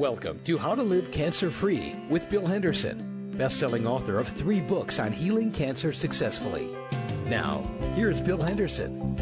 Welcome to How to Live Cancer-Free with Bill Henderson, best-selling author of 3 books on healing cancer successfully. Now, here's Bill Henderson.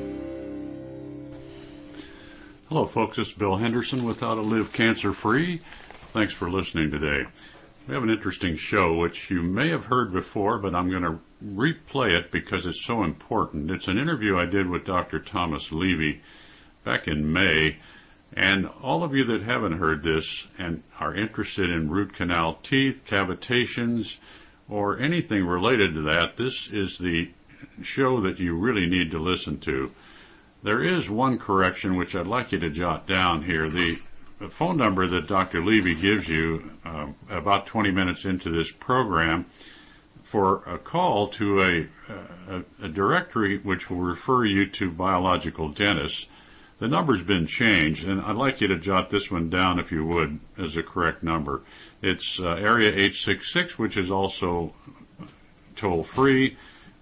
Hello, folks. This is Bill Henderson with How to Live Cancer-Free. Thanks for listening today. We have an interesting show, which you may have heard before, but I'm going to replay it because it's so important. It's an interview I did with Dr. Thomas Levy back in May. And all of you that haven't heard this and are interested in root canal teeth, cavitations, or anything related to that, this is the show that you really need to listen to. There is one correction which I'd like you to jot down here. The phone number that Dr. Levy gives you about 20 minutes into this program for a call to a directory which will refer you to biological dentists. The number's been changed, and I'd like you to jot this one down, if you would, as a correct number. It's area 866, which is also toll-free,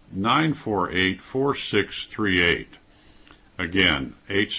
948-4638. Again,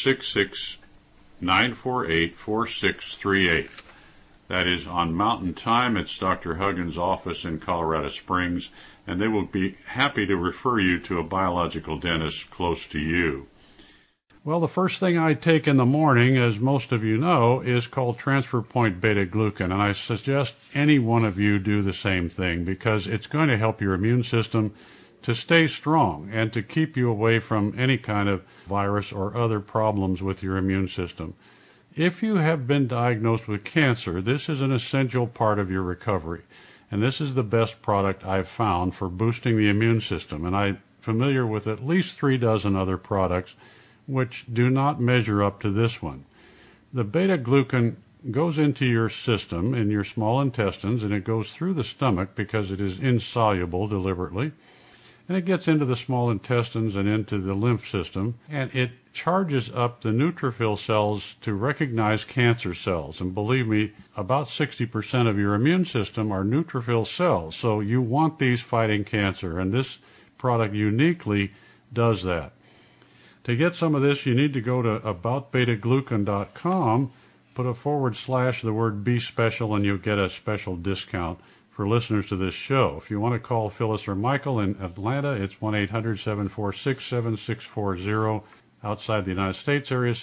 866-948-4638. That is on Mountain Time. It's Dr. Huggins' office in Colorado Springs, and they will be happy to refer you to a biological dentist close to you. Well, the first thing I take in the morning, as most of you know, is called transfer point beta-glucan, and I suggest any one of you do the same thing because it's going to help your immune system to stay strong and to keep you away from any kind of virus or other problems with your immune system. If you have been diagnosed with cancer, this is an essential part of your recovery, and this is the best product I've found for boosting the immune system, and I'm familiar with at least 3 dozen other products which do not measure up to this one. The beta-glucan goes into your system, in your small intestines, and it goes through the stomach because it is insoluble deliberately, and it gets into the small intestines and into the lymph system, and it charges up the neutrophil cells to recognize cancer cells. And believe me, about 60% of your immune system are neutrophil cells, so you want these fighting cancer, and this product uniquely does that. To get some of this, you need to go to aboutbetaglucan.com, put a / the word Be Special, and you'll get a special discount for listeners to this show. If you want to call Phyllis or Michael in Atlanta, it's 1-800-746-7640. Outside the United States area,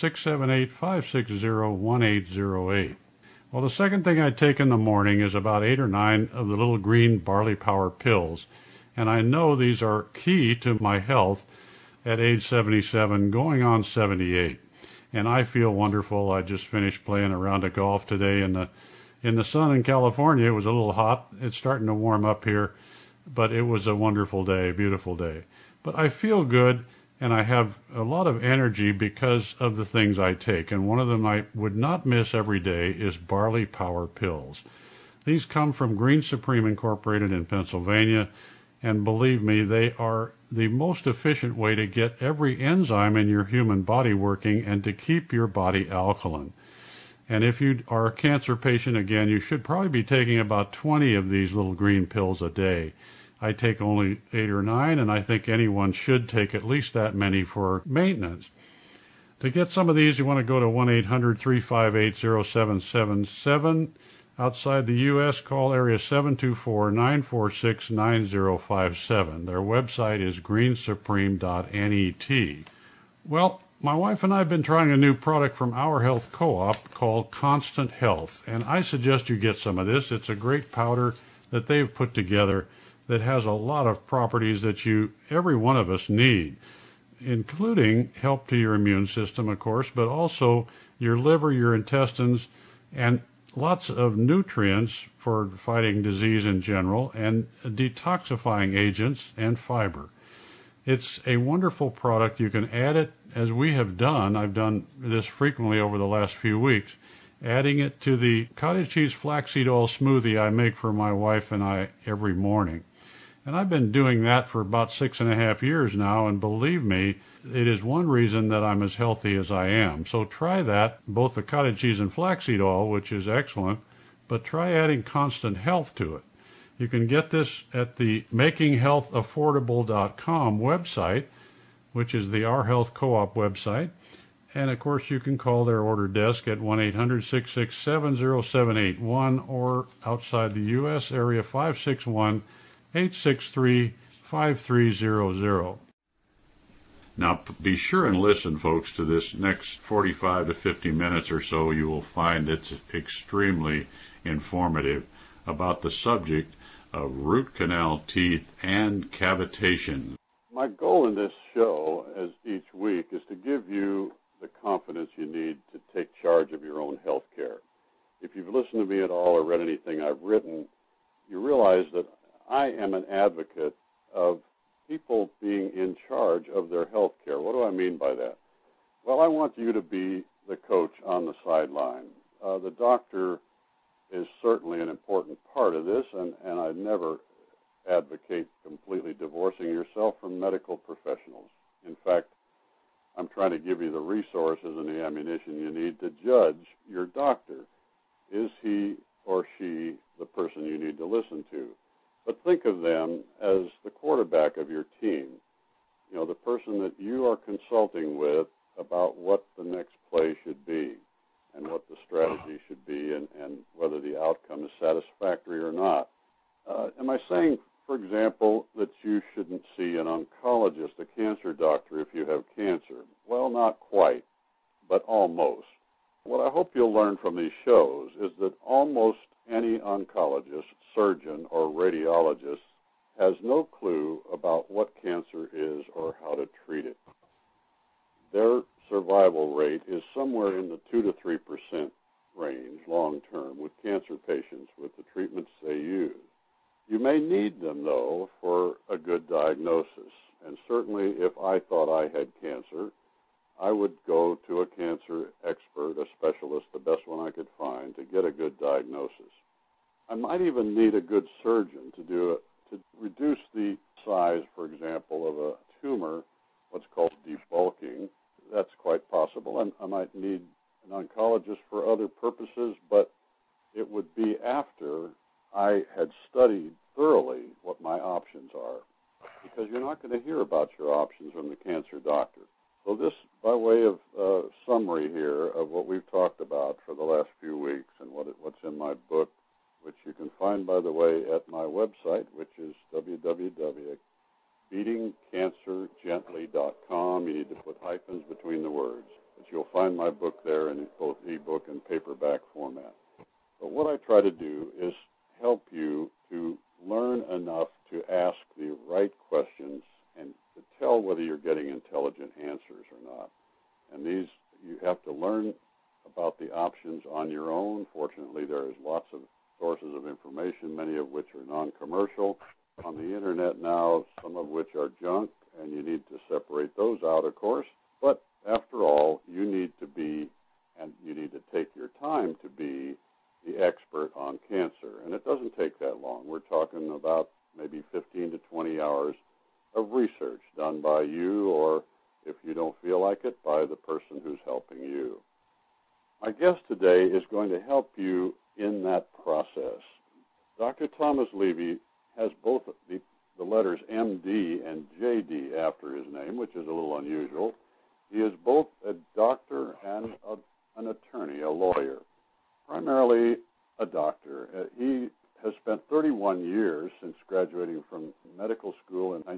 678-560-1808. Well, the second thing I take in the morning is about 8 or 9 of the little green barley power pills. And I know these are key to my health at age 77, going on 78. And I feel wonderful. I just finished playing a round of golf today in the sun in California. It was a little hot. It's starting to warm up here, but it was a wonderful day, beautiful day. But I feel good, and I have a lot of energy because of the things I take. And one of them I would not miss every day is barley power pills. These come from Green Supreme Incorporated in Pennsylvania, and believe me, they are the most efficient way to get every enzyme in your human body working and to keep your body alkaline. And if you are a cancer patient, again, you should probably be taking about 20 of these little green pills a day. I take only 8 or 9, and I think anyone should take at least that many for maintenance. To get some of these, you want to go to 1-800-358-0777. Outside the U.S., call area 724-946-9057. Their website is greensupreme.net. Well, my wife and I have been trying a new product from Our Health Co-op called Constant Health, and I suggest you get some of this. It's a great powder that they've put together that has a lot of properties that every one of us need, including help to your immune system, of course, but also your liver, your intestines, and lots of nutrients for fighting disease in general, and detoxifying agents and fiber. It's a wonderful product. You can add it, as we have done. I've done this frequently over the last few weeks, adding it to the cottage cheese flaxseed oil smoothie I make for my wife and I every morning. And I've been doing that for about 6.5 years now, and believe me, it is one reason that I'm as healthy as I am. So try that, both the cottage cheese and flaxseed oil, which is excellent, but try adding Constant Health to it. You can get this at the makinghealthaffordable.com website, which is the Our Health Co-op website, And, of course, you can call their order desk at 1-800-667-0781 or outside the U.S. area 561-863-5300. Now, be sure and listen, folks, to this next 45 to 50 minutes or so. You will find it's extremely informative about the subject of root canal teeth and cavitation. My goal in this show, as each week, is to give you the confidence you need to take charge of your own health care. If you've listened to me at all or read anything I've written, you realize that I am an advocate of people being in charge of their health care. What do I mean by that? Well, I want you to be the coach on the sideline. The doctor is certainly an important part of this, and I never advocate completely divorcing yourself from medical professionals. In fact, I'm trying to give you the resources and the ammunition you need to judge your doctor. Is he or she the person you need to listen to? But think of them as the quarterback of your team, the person that you are consulting with about what the next play should be and what the strategy should be and whether the outcome is satisfactory or not. Am I saying, for example, that you shouldn't see an oncologist, a cancer doctor, if you have cancer? Well, not quite, but almost. What I hope you'll learn from these shows is that almost any oncologist, surgeon, or radiologist has no clue about what cancer is or how to treat it. Their survival rate is somewhere in the 2 to 3% range long term with cancer patients with the treatments they use. You may need them, though, for a good diagnosis. And certainly if I thought I had cancer, I would go to a cancer expert, a specialist, the best one I could find, to get a good diagnosis. I might even need a good surgeon to reduce the size, for example, of a tumor, what's called debulking. That's quite possible. And I might need an oncologist for other purposes, but it would be after I had studied thoroughly what my options are, because you're not going to hear about your options from the cancer doctor. So this, by way of summary here of what we've talked about for the last few weeks and what's in my book, which you can find, by the way, at my website, which is www.beatingcancergently.com. You need to put hyphens between the words, but you'll find my book there in both ebook and paperback format. But what I try to do is help you to learn enough to ask the right questions and to tell whether you're getting intelligent answers or not. And these, you have to learn about the options on your own. Fortunately, there is lots of sources of information, many of which are non-commercial on the internet now, some of which are junk, and you need to separate those out, of course. But after all, you need to be, and you need to take your time to be, the expert on cancer. And it doesn't take that long. We're talking about maybe 15 to 20 hours of research done by you, or if you don't feel like it, by the person who's helping you. My guest today is going to help you in that process. Dr. Thomas Levy has both the letters MD and JD after his name, which is a little unusual. He is both a doctor and an attorney, a lawyer, primarily a doctor. He has spent 31 years since graduating from medical school in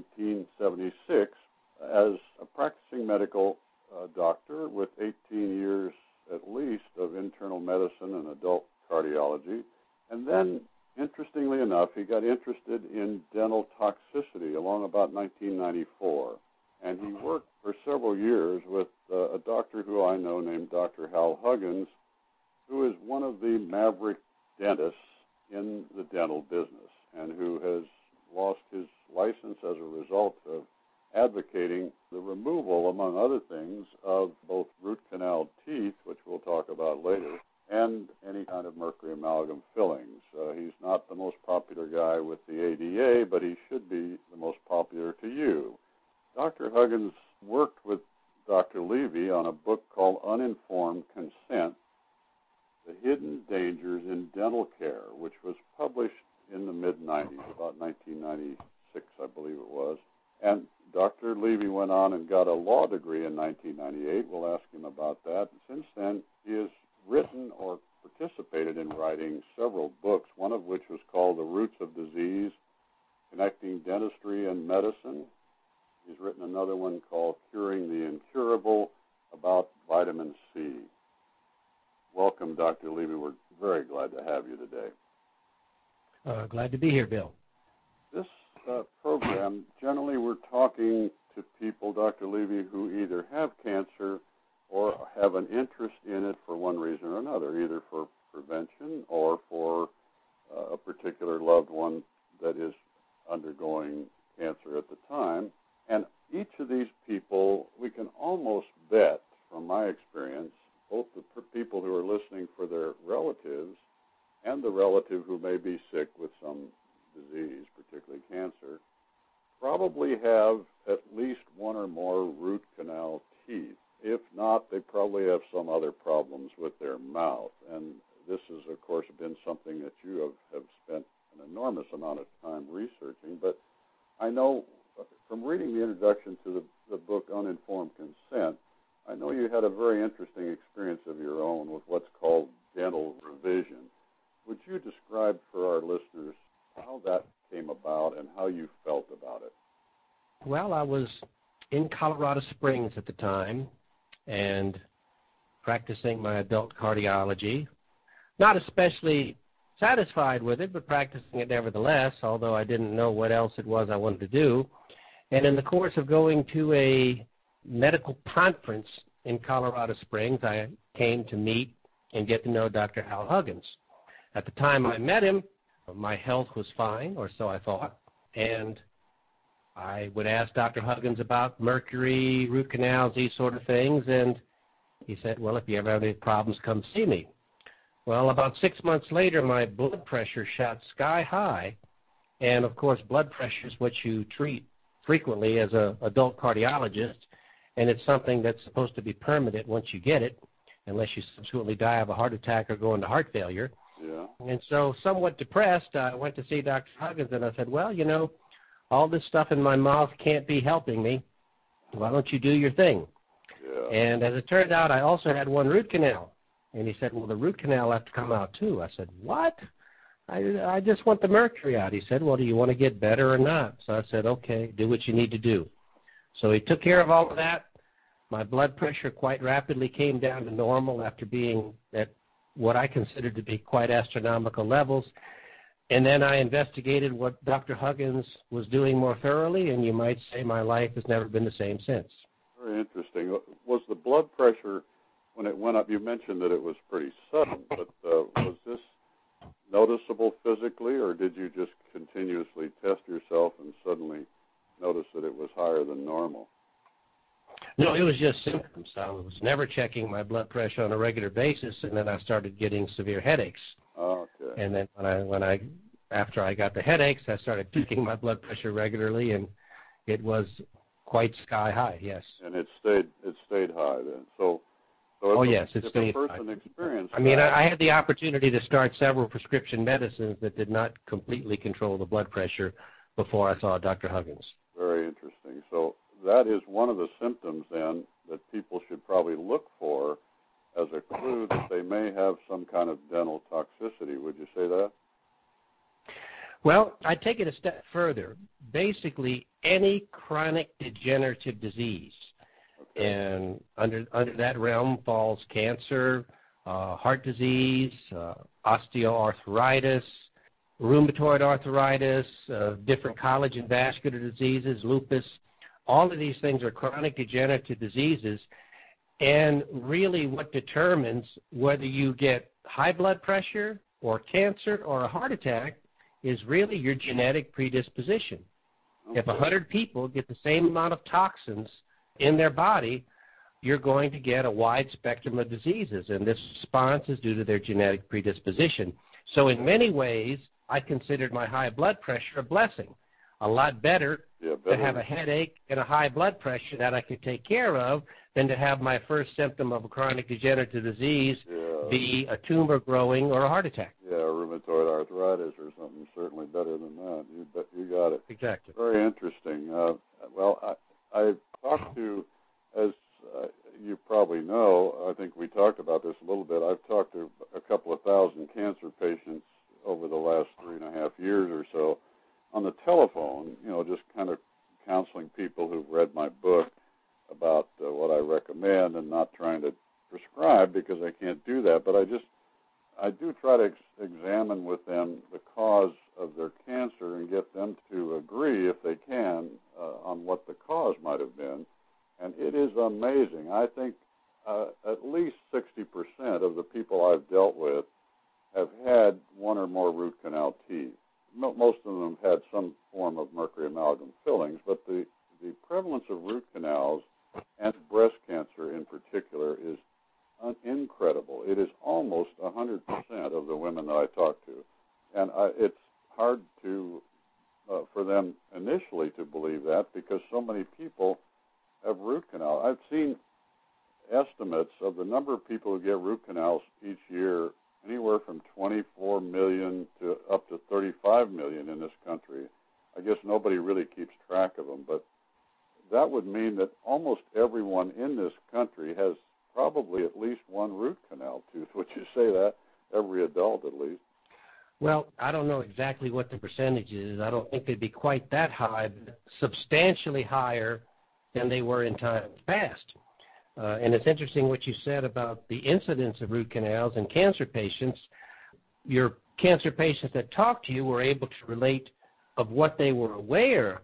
1976 as a practicing medical doctor with 18 years at least of internal medicine and adult cardiology. And then, interestingly enough, he got interested in dental toxicity along about 1994. And he worked for several years with a doctor who I know named Dr. Hal Huggins, who is one of the maverick dentists in the dental business and who has lost his license as a result of advocating the removal, among other things, of both root canal teeth, which we'll talk about later, and any kind of mercury amalgam fillings. He's not the most popular guy with the ADA, but he should be the most popular to you. Dr. Huggins worked with Dr. Levy on a book called and he has written or participated in writing several books, one of which was called The Roots of Disease, Connecting Dentistry and Medicine. He's written another one called Curing the Incurable, about vitamin C. Welcome, Dr. Levy. We're very glad to have you today. Glad to be here, Bill. This program, generally we're talking to people, Dr. Levy, who either have cancer or have an interest in it for one reason or another, either for prevention or for a particular loved one that is undergoing cancer at the time. And each of these people, we can almost bet, from my experience, both the people who are listening for their relatives and the relative who may be sick with some disease, particularly cancer, probably have at least one or more root canal teeth. If not, they probably have some other problems with their mouth. And this has, of course, been something that you have spent an enormous amount of time researching. But I know from reading the introduction to the book Uninformed Consent, I know you had a very interesting experience of your own with what's called dental revision. Would you describe for our listeners how that came about and how you felt about it? Well, I was in Colorado Springs at the time and practicing my adult cardiology. Not especially satisfied with it, but practicing it nevertheless, although I didn't know what else it was I wanted to do. And in the course of going to a medical conference in Colorado Springs, I came to meet and get to know Dr. Hal Huggins. At the time I met him, my health was fine, or so I thought, and I would ask Dr. Huggins about mercury, root canals, these sort of things, and he said, well, if you ever have any problems, come see me. Well, about 6 months later, my blood pressure shot sky high, and of course blood pressure is what you treat frequently as an adult cardiologist, and it's something that's supposed to be permanent once you get it, unless you subsequently die of a heart attack or go into heart failure. Yeah. And so somewhat depressed, I went to see Dr. Huggins, and I said, well, you know, all this stuff in my mouth can't be helping me. Why don't you do your thing? Yeah. And as it turned out, I also had one root canal. And he said, well, the root canal will have to come out too. I said, what? I just want the mercury out. He said, well, do you want to get better or not? So I said, okay, do what you need to do. So he took care of all of that. My blood pressure quite rapidly came down to normal after being at what I considered to be quite astronomical levels. And then I investigated what Dr. Huggins was doing more thoroughly, and you might say my life has never been the same since. Very interesting. Was the blood pressure, when it went up, you mentioned that it was pretty sudden, but was this noticeable physically, or did you just continuously test yourself and suddenly notice that it was higher than normal? No, it was just symptoms. I was never checking my blood pressure on a regular basis, and then I started getting severe headaches. Oh, okay. And then after I got the headaches, I started checking my blood pressure regularly, and it was quite sky high. Yes. And it stayed high then. So yes, it stayed high. I mean, I had the opportunity to start several prescription medicines that did not completely control the blood pressure before I saw Dr. Huggins. Very interesting. So that is one of the symptoms then that people should probably look for as a clue that they may have some kind of dental toxicity. Would you say that? Well, I take it a step further. Basically, any chronic degenerative disease, Okay. and under that realm falls cancer, heart disease, osteoarthritis, rheumatoid arthritis, different collagen vascular diseases, lupus. All of these things are chronic degenerative diseases, and really what determines whether you get high blood pressure or cancer or a heart attack is really your genetic predisposition. Okay. If 100 people get the same amount of toxins in their body, you're going to get a wide spectrum of diseases, and this response is due to their genetic predisposition. So in many ways, I considered my high blood pressure a blessing. A lot better to have a headache and a high blood pressure that I could take care of than to have my first symptom of a chronic degenerative disease be a tumor growing or a heart attack. Yeah, rheumatoid arthritis or something, certainly better than that. You got it. Exactly. Very interesting. Well, I talked to, as you probably know, I think we talked about this a little bit. I've talked to a couple of thousand cancer patients over the last 3.5 years or so on the telephone, just kind of counseling people who've read my book about what I recommend, and not trying to prescribe because I can't do that. But I do try to examine with them the cause of their cancer and get them to agree, if they can, on what the cause might have been. And it is amazing. I think at least 60% of the people I've dealt with have had one or more root canal teeth. Most of them have had some form of mercury amalgam fillings, but the prevalence of root canals and breast cancer in particular is incredible. It is almost 100% of the women that I talk to. And it's hard to for them initially to believe that, because so many people have root canal. I've seen estimates of the number of people who get root canals each year, anywhere from 24 million to up to 35 million in this country. I guess nobody really keeps track of them, but that would mean that almost everyone in this country has probably at least one root canal tooth. Would you say that? Every adult, at least. Well, I don't know exactly what the percentage is. I don't think they'd be quite that high, but substantially higher than they were in times past. And it's interesting what you said about the incidence of root canals in cancer patients. Your cancer patients that talked to you were able to relate of what they were aware,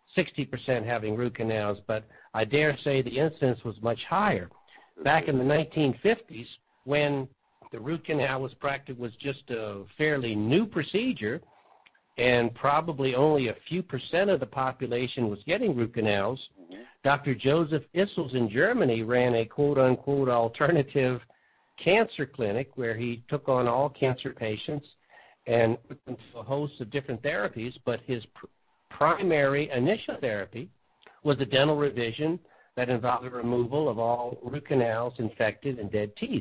60% having root canals, but I dare say the incidence was much higher. Back in the 1950s, when the root canal was just a fairly new procedure, and probably only a few percent of the population was getting root canals, Dr. Joseph Issels in Germany ran a quote-unquote alternative cancer clinic where he took on all cancer patients and put them to a host of different therapies, but his primary initial therapy was a dental revision that involved the removal of all root canals, infected, and dead teeth.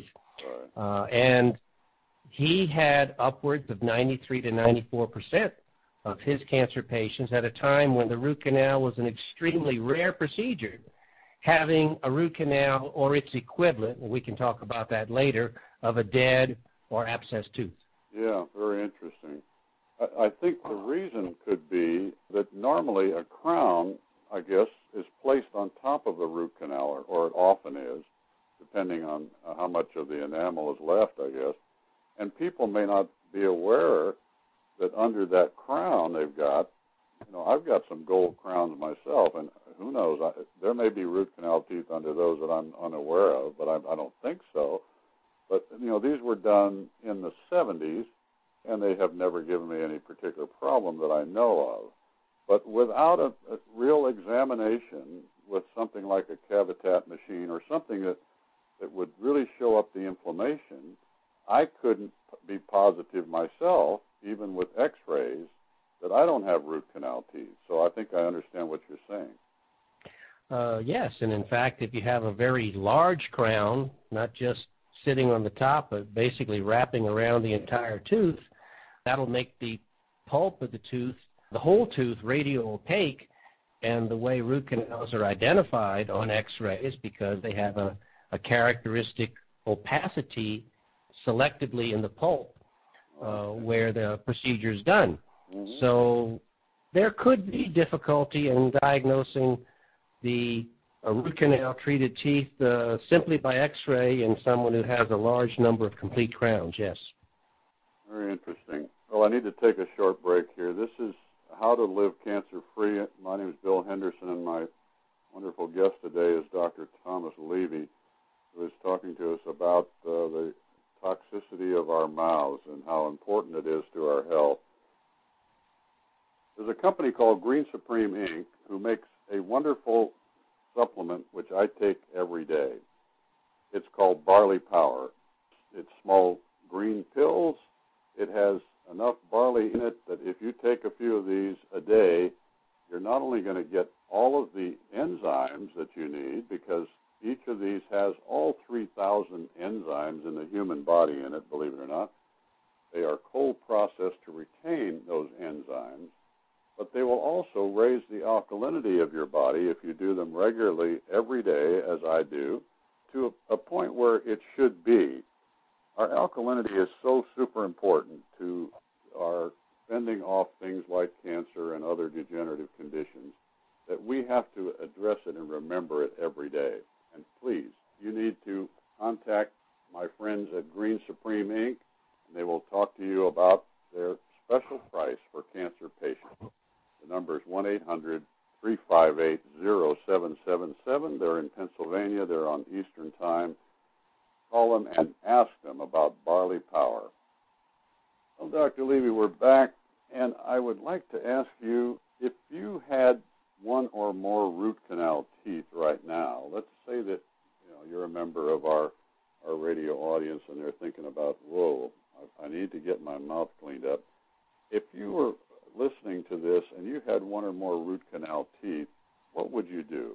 And he had upwards of 93 to 94% of his cancer patients at a time when the root canal was an extremely rare procedure, having a root canal or its equivalent, and we can talk about that later, of a dead or abscessed tooth. Yeah, very interesting. I think the reason could be that normally a crown, I guess, is placed on top of the root canal, or it often is, depending on how much of the enamel is left, I guess. And people may not be aware that under that crown they've got, I've got some gold crowns myself, and who knows, there may be root canal teeth under those that I'm unaware of, but I don't think so. But, these were done in the 70s, and they have never given me any particular problem that I know of. But without a real examination with something like a Cavitat machine or something that would really show up the inflammation, I couldn't be positive myself, even with x-rays, that I don't have root canal teeth. So I think I understand what you're saying. Yes, and in fact, if you have a very large crown, not just sitting on the top, but basically wrapping around the entire tooth, that'll make the pulp of the tooth, the whole tooth, radio-opaque, and the way root canals are identified on x-rays, because they have a characteristic opacity selectively in the pulp where the procedure is done. So there could be difficulty in diagnosing the root canal treated teeth simply by x-ray in someone who has a large number of complete crowns, yes. Very interesting. Well, I need to take a short break here. This is How to Live Cancer-Free. My name is Bill Henderson, and my wonderful guest today is Dr. Thomas Levy, who is talking to us about the toxicity of our mouths and how important it is to our health. There's a company called Green Supreme Inc. who makes a wonderful supplement which I take every day. It's called Barley Power. It's small green pills. It has enough barley in it that if you take a few of these a day, you're not only going to get all of the enzymes that you need, because each of these has all 3,000 enzymes in the human body in it, believe it or not. They are cold processed to retain those enzymes, but they will also raise the alkalinity of your body if you do them regularly every day, as I do, to a point where it should be. Our alkalinity is so super important to our fending off things like cancer and other degenerative conditions that we have to address it and remember it every day. And please, you need to contact my friends at Green Supreme Inc., and they will talk to you about their special price for cancer patients. The number is 1-800-358-0777. They're in Pennsylvania. They're on Eastern Time. Call them and ask them about Barley Power. Well, Dr. Levy, we're back, and I would like to ask you, if you had one or more root canal teeth right now, let's say that you're a member of our radio audience and they're thinking about, whoa, I need to get my mouth cleaned up. If you were listening to this and you had one or more root canal teeth, what would you do?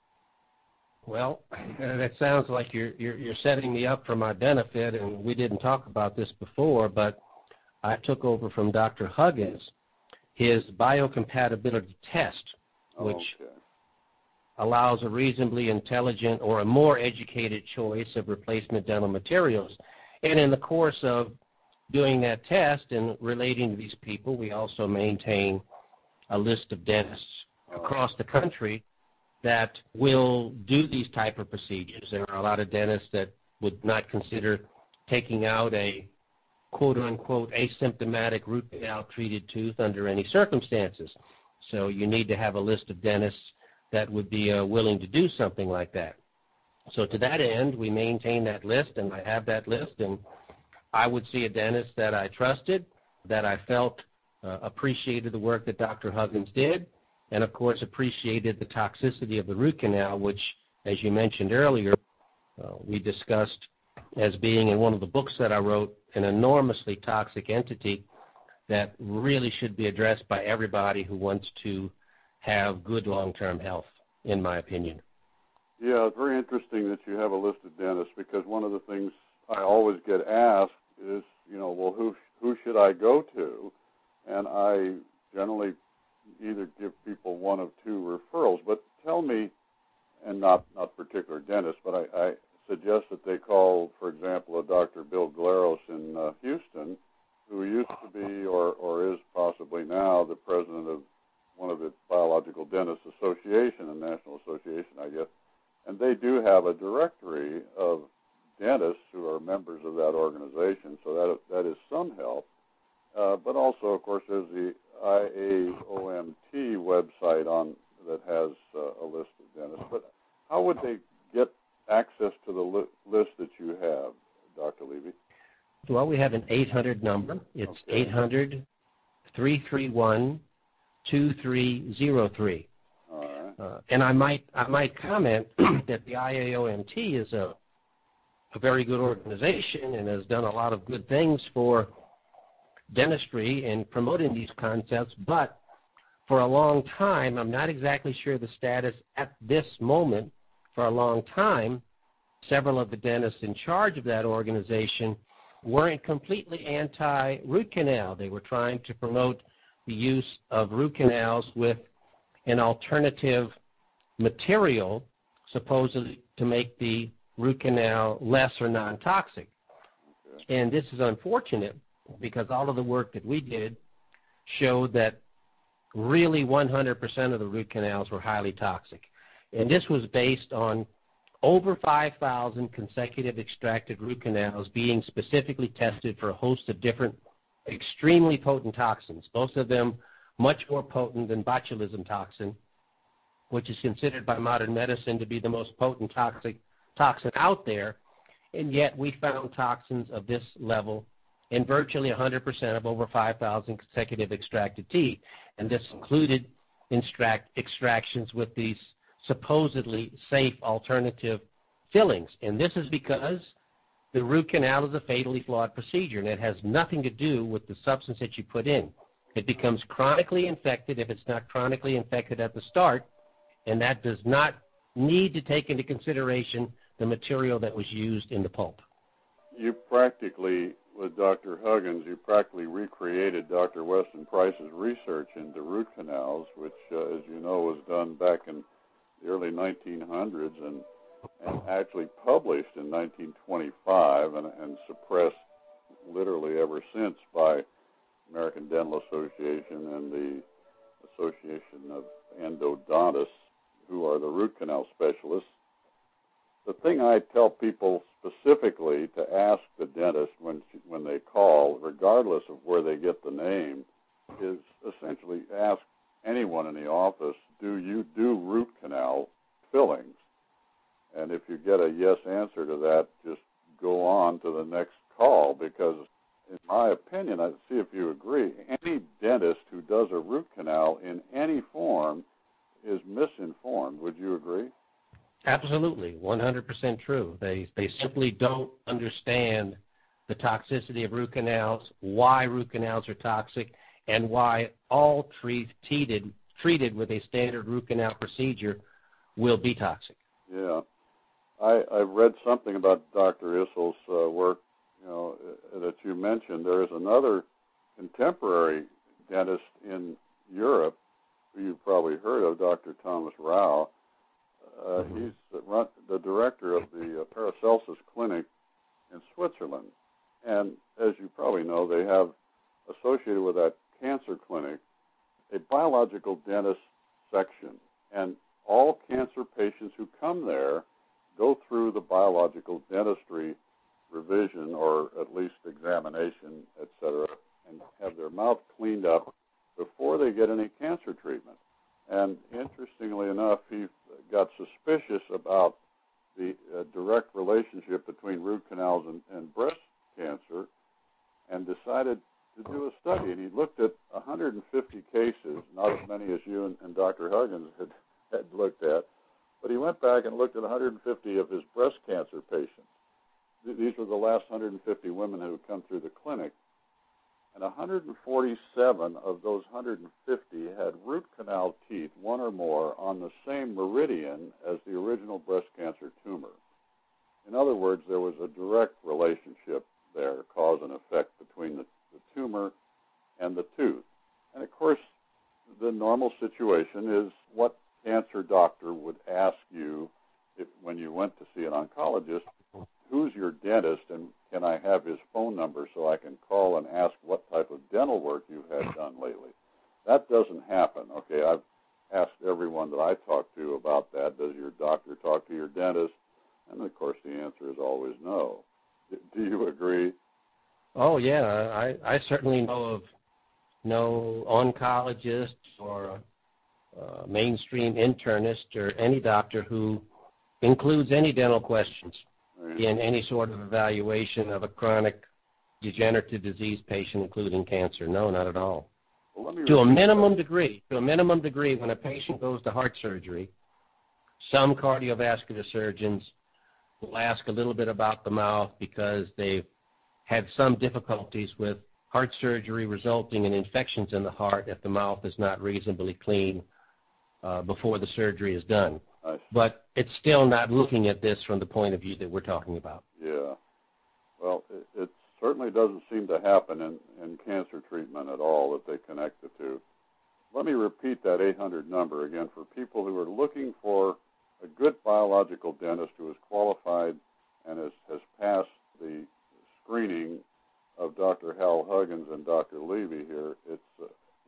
Well, that sounds like you're setting me up for my benefit, and we didn't talk about this before, but I took over from Dr. Huggins his biocompatibility test, which allows a reasonably intelligent or a more educated choice of replacement dental materials. And in the course of doing that test and relating to these people, we also maintain a list of dentists across the country that will do these type of procedures. There are a lot of dentists that would not consider taking out a quote-unquote asymptomatic root canal treated tooth under any circumstances. So you need to have a list of dentists that would be willing to do something like that. So to that end, we maintain that list, and I have that list, and I would see a dentist that I trusted, that I felt appreciated the work that Dr. Huggins did, and of course appreciated the toxicity of the root canal, which, as you mentioned earlier, we discussed as being in one of the books that I wrote, an enormously toxic entity that really should be addressed by everybody who wants to have good long-term health, in my opinion. Yeah, it's very interesting that you have a list of dentists, because one of the things I always get asked is, well, who should I go to? And I generally either give people one of two referrals. But tell me, and not particular dentists, but I suggest that they call, for example, a Dr. Bill Glaros in Houston, who used to be or is possibly now the president of one of the Biological Dentists Association, a national association, I guess. And they do have a directory of dentists who are members of that organization, so that is some help. But also, of course, there's the IAOMT website that has a list of dentists. But how would they get access to the list that you have, Dr. Levy? Well, we have an 800 number. It's 800-331-2303. All right. And I might comment that the IAOMT is a very good organization and has done a lot of good things for dentistry and promoting these concepts, but for a long time, I'm not exactly sure the status at this moment, for a long time, several of the dentists in charge of that organization weren't completely anti-root canal. They were trying to promote the use of root canals with an alternative material, supposedly to make the root canal less or non-toxic. Okay. And this is unfortunate, because all of the work that we did showed that really 100% of the root canals were highly toxic. And this was based on over 5,000 consecutive extracted root canals being specifically tested for a host of different extremely potent toxins, most of them much more potent than botulism toxin, which is considered by modern medicine to be the most potent toxin out there. And yet we found toxins of this level in virtually 100% of over 5,000 consecutive extracted teeth. And this included extractions with these supposedly safe alternative fillings. And this is because the root canal is a fatally flawed procedure, and it has nothing to do with the substance that you put in. It becomes chronically infected if it's not chronically infected at the start, and that does not need to take into consideration the material that was used in the pulp. You practically, with Dr. Huggins, you practically recreated Dr. Weston Price's research into root canals, which, as you know, was done back in the early 1900s, and and actually published in 1925 and suppressed literally ever since by American Dental Association and the Association of Endodontists, who are the root canal specialists. The thing I tell people specifically to ask the dentist when they call, regardless of where they get the name, is essentially ask anyone in the office, do you do root canal fillings? And if you get a yes answer to that, just go on to the next call, because in my opinion, I see if you agree, any dentist who does a root canal in any form is misinformed. Would you agree? Absolutely, 100% true. They simply don't understand the toxicity of root canals, why root canals are toxic, and why all treated with a standard root canal procedure will be toxic. Yeah. I read something about Dr. Issel's work, that you mentioned. There is another contemporary dentist in Europe who you've probably heard of, Dr. Thomas Rau. He's the director of the Paracelsus Clinic in Switzerland. And as you probably know, they have associated with that cancer clinic a biological dentist section. And all cancer patients who come there go through the biological dentistry revision, or at least examination, etc., and have their mouth cleaned up before they get any cancer treatment. And interestingly enough, he got suspicious about the direct relationship between root canals and breast cancer, and decided to do a study. And he looked at 150 cases, not as many as you and Dr. Huggins had looked at, but he went back and looked at 150 of his breast cancer patients. These were the last 150 women who had come through the clinic. And 147 of those 150 had root canal teeth, one or more, on the same meridian as the original breast cancer tumor. In other words, there was a direct relationship there, cause and effect, between the tumor and the tooth. And of course, the normal situation is what cancer doctor would ask you when you went to see an oncologist: who's your dentist, and can I have his phone number so I can call and ask what type of dental work you've had done lately? That doesn't happen. Okay, I've asked everyone that I talk to about that. Does your doctor talk to your dentist? And, of course, the answer is always no. Do you agree? Oh, yeah. I certainly know of no oncologist or mainstream internist or any doctor who includes any dental questions in any sort of evaluation of a chronic degenerative disease patient, including cancer. No, not at all. Well, to a minimum degree, when a patient goes to heart surgery, some cardiovascular surgeons will ask a little bit about the mouth because they've had some difficulties with heart surgery resulting in infections in the heart if the mouth is not reasonably clean before the surgery is done. But it's still not looking at this from the point of view that we're talking about. Yeah. Well, it certainly doesn't seem to happen in cancer treatment at all that they connect the two. Let me repeat that 800 number again for people who are looking for a good biological dentist who is qualified and has passed the screening of Dr. Hal Huggins and Dr. Levy here. It's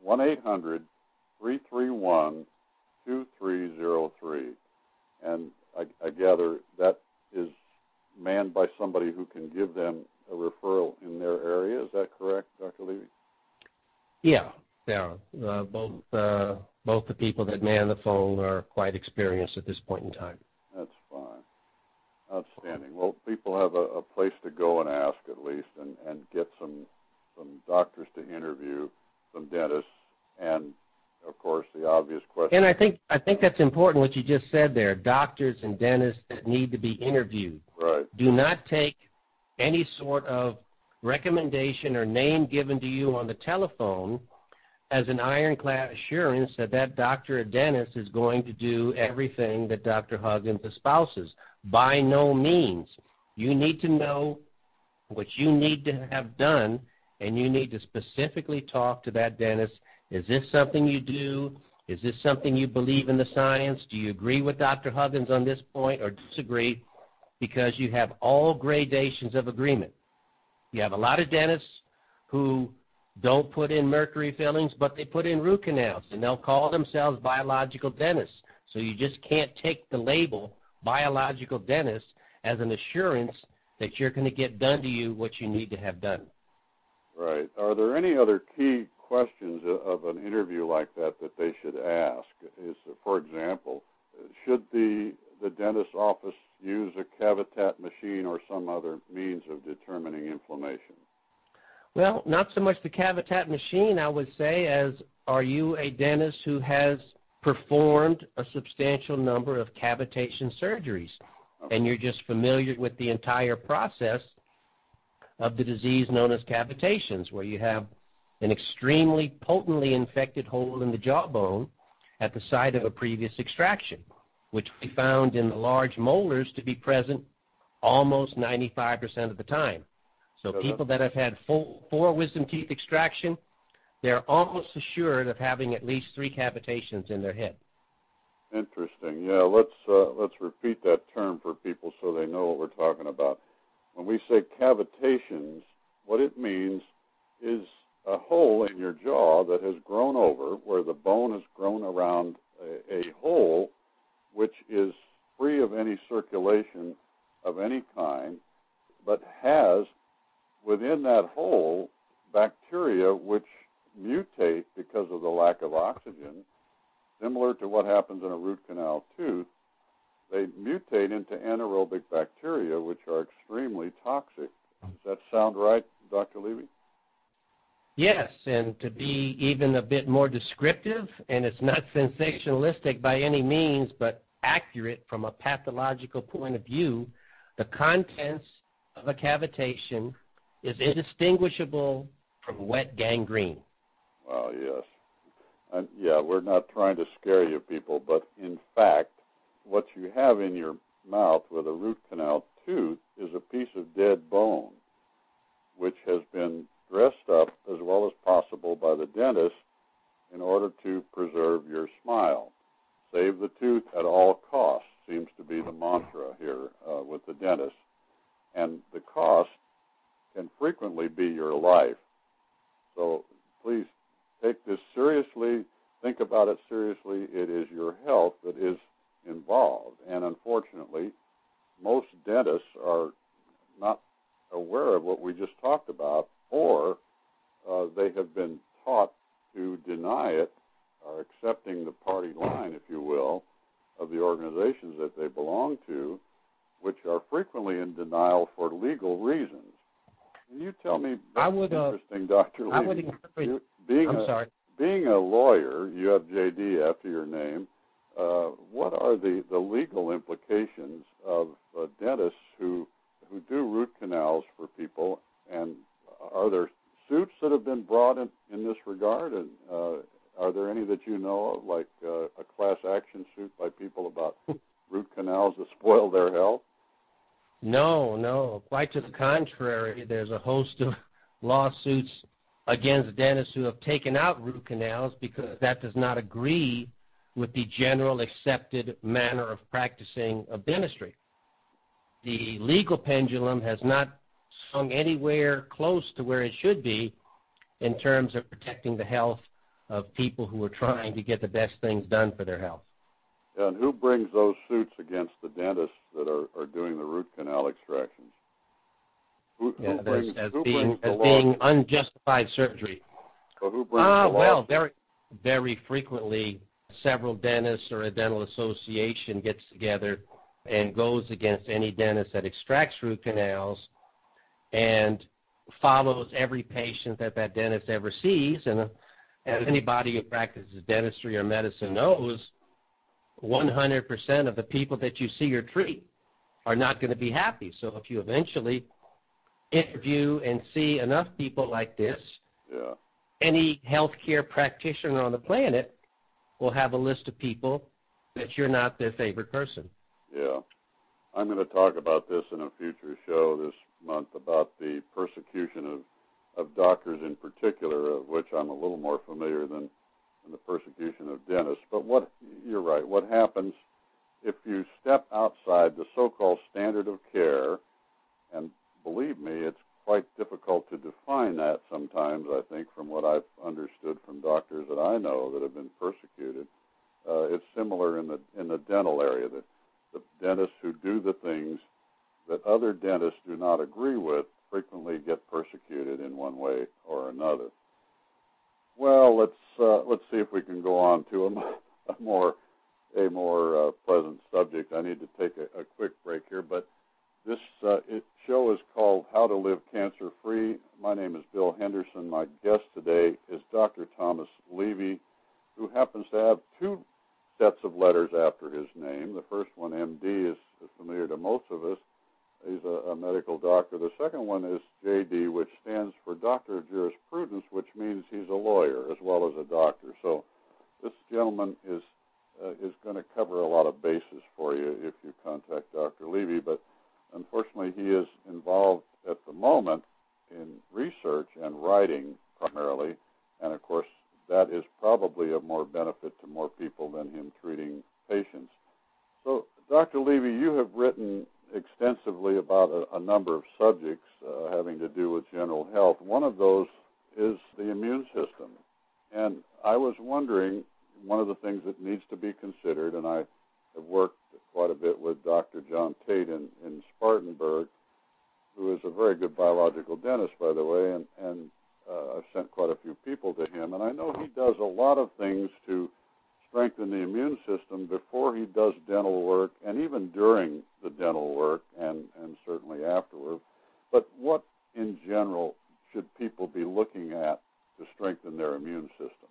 1-800-331-2303. And I gather that is manned by somebody who can give them a referral in their area. Is that correct, Dr. Levy? Yeah. Both the people that man the phone are quite experienced at this point in time. That's fine. Outstanding. Well, people have a place to go and ask at least, and get some doctors to interview, some dentists, and of course the obvious question. And I think that's important what you just said there. Doctors and dentists that need to be interviewed. Right. Do not take any sort of recommendation or name given to you on the telephone as an ironclad assurance that doctor or dentist is going to do everything that Dr. Huggins espouses. By no means. You need to know what you need to have done, and you need to specifically talk to that dentist. Is this something you do? Is this something you believe in the science? Do you agree with Dr. Huggins on this point or disagree? Because you have all gradations of agreement. You have a lot of dentists who don't put in mercury fillings, but they put in root canals, and they'll call themselves biological dentists. So you just can't take the label biological dentist as an assurance that you're going to get done to you what you need to have done. Right. Are there any other key questions of an interview like that that they should ask? Is, for example, should the dentist's office use a Cavitat machine or some other means of determining inflammation? Well, not so much the Cavitat machine, I would say, as are you a dentist who has performed a substantial number of cavitation surgeries, and you're just familiar with the entire process of the disease known as cavitations, where you have an extremely potently infected hole in the jawbone at the site of a previous extraction, which we found in the large molars to be present almost 95% of the time. So people that have had four wisdom teeth extraction, they're almost assured of having at least 3 cavitations in their head. Interesting. Yeah, let's repeat that term for people so they know what we're talking about. When we say cavitations, what it means is a hole in your jaw that has grown over, where the bone has grown around a hole which is free of any circulation of any kind, but has within that hole bacteria which mutate because of the lack of oxygen, similar to what happens in a root canal tooth. They mutate into anaerobic bacteria, which are extremely toxic. Does that sound right, Dr. Levy? Yes, and to be even a bit more descriptive, and it's not sensationalistic by any means, but accurate from a pathological point of view, the contents of a cavitation is indistinguishable from wet gangrene. Well, yes. And yeah, we're not trying to scare you people, but in fact, what you have in your mouth with a root canal tooth is a piece of dead bone, which has been dressed up as well as possible by the dentist in order to preserve your smile. Save the tooth at all costs seems to be the mantra here with the dentist. And the cost can frequently be your life. So please take this seriously. Think about it seriously. It is your health that is involved. And unfortunately, most dentists are not aware of what we just talked about, or they have been taught to deny it, or accepting the party line, if you will, of the organizations that they belong to, which are frequently in denial for legal reasons. Can you tell me, interesting, Dr. Levy, being a lawyer, you have JD after your name, what are the legal implications of dentists who do root canals for people, and are there suits that have been brought in this regard, and are there any that you know of, like a class action suit by people about root canals that spoil their health? No. Quite to the contrary, there's a host of lawsuits against dentists who have taken out root canals because that does not agree with the general accepted manner of practicing of dentistry. The legal pendulum has not swung anywhere close to where it should be in terms of protecting the health of people who are trying to get the best things done for their health. And who brings those suits against the dentists that are doing the root canal extractions? Who brings being unjustified surgery. So who brings the lawsuit? Well, very frequently, several dentists or a dental association gets together and goes against any dentist that extracts root canals and follows every patient that dentist ever sees. And as anybody who practices dentistry or medicine knows, 100% of the people that you see or treat are not going to be happy. So if you eventually interview and see enough people like this, any healthcare practitioner on the planet will have a list of people that you're not their favorite person. Yeah. I'm going to talk about this in a future show this month, about the persecution of doctors in particular, of which I'm a little more familiar than and the persecution of dentists. But you're right, what happens if you step outside the so-called standard of care, and believe me, it's quite difficult to define that sometimes, I think, from what I've understood from doctors that I know that have been persecuted. It's similar in the dental area. The dentists who do the things that other dentists do not agree with frequently get persecuted in one way or another. Well, let's see if we can go on to a more pleasant subject. I need to take a quick break here, but this show is called How to Live Cancer Free. My name is Bill Henderson. My guest today is Dr. Thomas Levy, who happens to have two sets of letters after his name. The first one, MD, is familiar to most of us. He's a medical doctor. The second one is JD, which stands for Doctor of Jurisprudence, which means he's a lawyer as well as a doctor. So this gentleman is going to cover a lot of bases for you if you contact Dr. Levy, but unfortunately he is involved at the moment in research and writing primarily, and of course that is probably of more benefit to more people than him treating patients. So Dr. Levy, you have written extensively about a number of subjects having to do with general health. One of those is the immune system. And I was wondering, one of the things that needs to be considered, and I have worked quite a bit with Dr. John Tate in Spartanburg, who is a very good biological dentist, by the way, and I've sent quite a few people to him. And I know he does a lot of things to strengthen the immune system before he does dental work and even during the dental work and certainly afterward. But what in general should people be looking at to strengthen their immune system?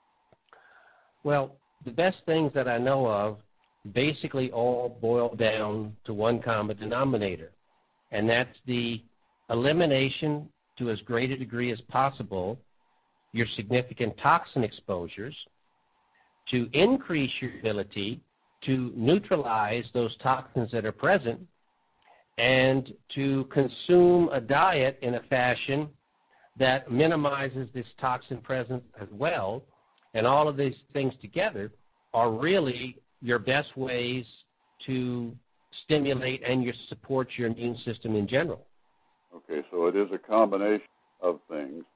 Well, the best things that I know of basically all boil down to one common denominator, and that's the elimination to as great a degree as possible your significant toxin exposures, to increase your ability to neutralize those toxins that are present, and to consume a diet in a fashion that minimizes this toxin presence as well. And all of these things together are really your best ways to stimulate and support your immune system in general. Okay, so it is a combination of things.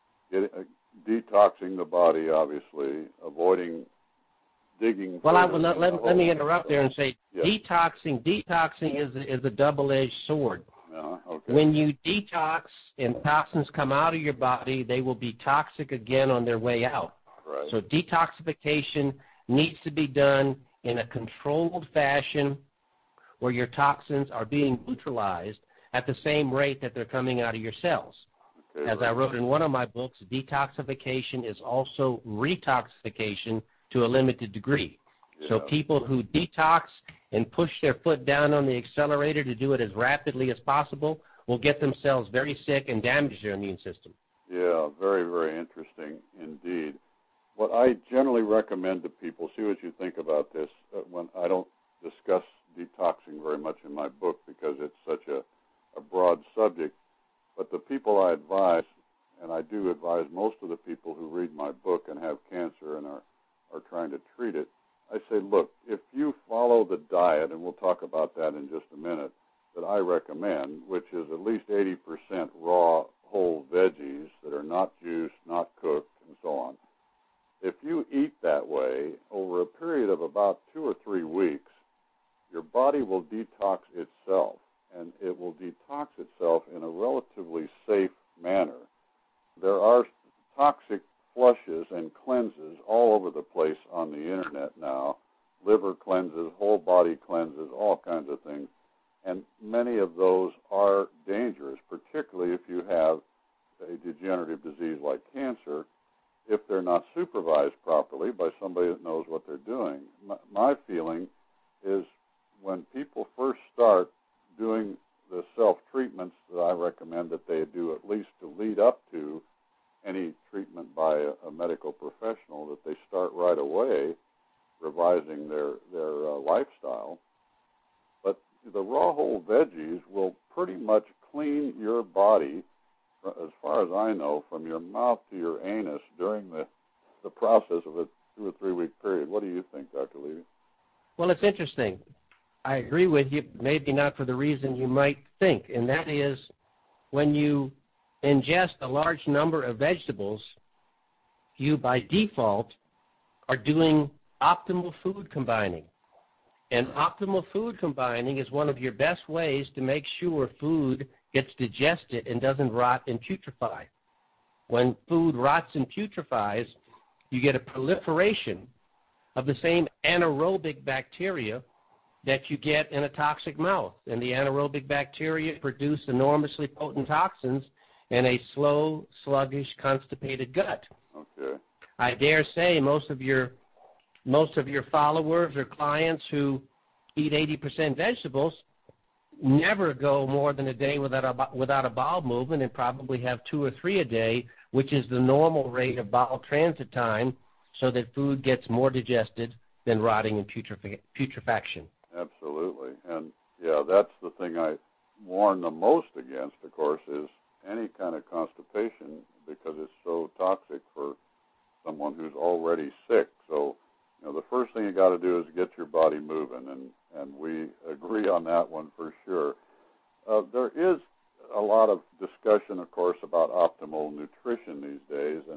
Detoxing the body, obviously, avoiding digging. Well, let me interrupt there and say, yes. Detoxing is a double-edged sword. Okay. When you detox and toxins come out of your body, they will be toxic again on their way out. Right. So detoxification needs to be done in a controlled fashion where your toxins are being neutralized at the same rate that they're coming out of your cells. Okay, As right. I wrote in one of my books, detoxification is also retoxification to a limited degree. Yeah. So people who detox and push their foot down on the accelerator to do it as rapidly as possible will get themselves very sick and damage their immune system. Yeah, very, very interesting indeed. What I generally recommend to people, see what you think about this, when I don't discuss detoxing very much in my book because it's such a broad subject, but the people I advise, and I do advise most of the people who read my book and have cancer and are trying to treat it, I say, look, if you follow the diet, and we'll talk about that in just a minute, that I recommend, which is at least 80% raw whole veggies that are not juiced, not cooked, and so on. If you eat that way over a period of about 2 or 3 weeks, your body will detox itself, and it will detox itself in a relatively safe manner. There are toxic flushes and cleanses all over the place on the internet now, liver cleanses, whole body cleanses, all kinds of things, and many of those are dangerous, particularly if you have a degenerative disease like cancer, if they're not supervised properly by somebody that knows what they're doing. My feeling is when people first start doing the self-treatments that I recommend that they do at least to lead up to any treatment by a medical professional, that they start right away revising their lifestyle. But the raw whole veggies will pretty much clean your body, as far as I know, from your mouth to your anus during the the process of a 2 or 3 week period. What do you think, Dr. Levy? Well, it's interesting. I agree with you, maybe not for the reason you might think, and that is when you ingest a large number of vegetables, you by default are doing optimal food combining. And optimal food combining is one of your best ways to make sure food gets digested and doesn't rot and putrefy. When food rots and putrefies, you get a proliferation of the same anaerobic bacteria that you get in a toxic mouth. And the anaerobic bacteria produce enormously potent toxins in a slow, sluggish, constipated gut. Okay. I dare say most of your followers or clients who eat 80% vegetables never go more than a day without a bowel movement and probably have 2 or 3 a day, which is the normal rate of bowel transit time, so that food gets more digested than rotting and putrefaction. Absolutely. And, yeah, that's the thing I warn the most against, of course, is any kind of constipation, because it's so toxic for someone who's already sick. So, the first thing you got to do is get your body moving, and we agree on that one for sure. There is a lot of discussion, of course, about optimal nutrition these days, and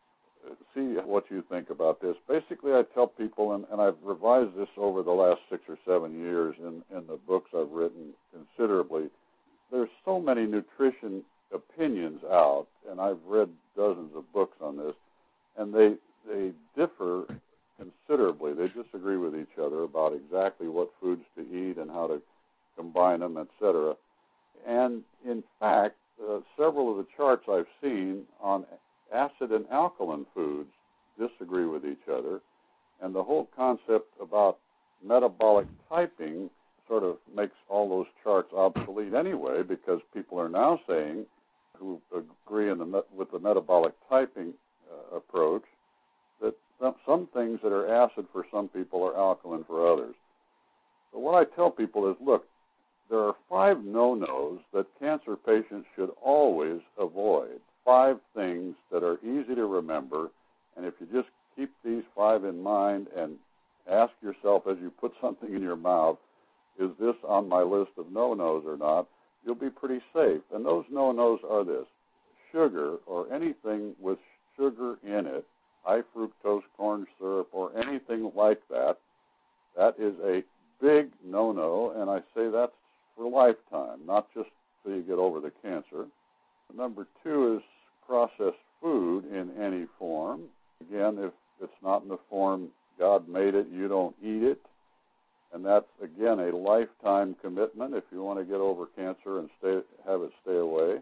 see what you think about this. Basically, I tell people, and I've revised this over the last 6 or 7 years in the books I've written considerably. There's so many nutrition opinions out, and I've read dozens of books on this, and they differ considerably. They disagree with each other about exactly what foods to eat and how to combine them, etc. And in fact, several of the charts I've seen on acid and alkaline foods disagree with each other, and the whole concept about metabolic typing sort of makes all those charts obsolete anyway, because people are now saying, who agree with the metabolic typing approach, that some things that are acid for some people are alkaline for others. So what I tell people is, look, there are 5 no-nos that cancer patients should always avoid. 5 things that are easy to remember, and if you just keep these 5 in mind and ask yourself as you put something in your mouth, is this on my list of no-nos or not, you'll be pretty safe. And those no-nos are this: sugar, or anything with sugar in it, high fructose corn syrup, or anything like that. That is a big no-no, and I say that's for lifetime, not just till you get over the cancer. Number 2 is processed food in any form. Again, if it's not in the form God made it, you don't eat it. And that's, again, a lifetime commitment if you want to get over cancer and have it stay away.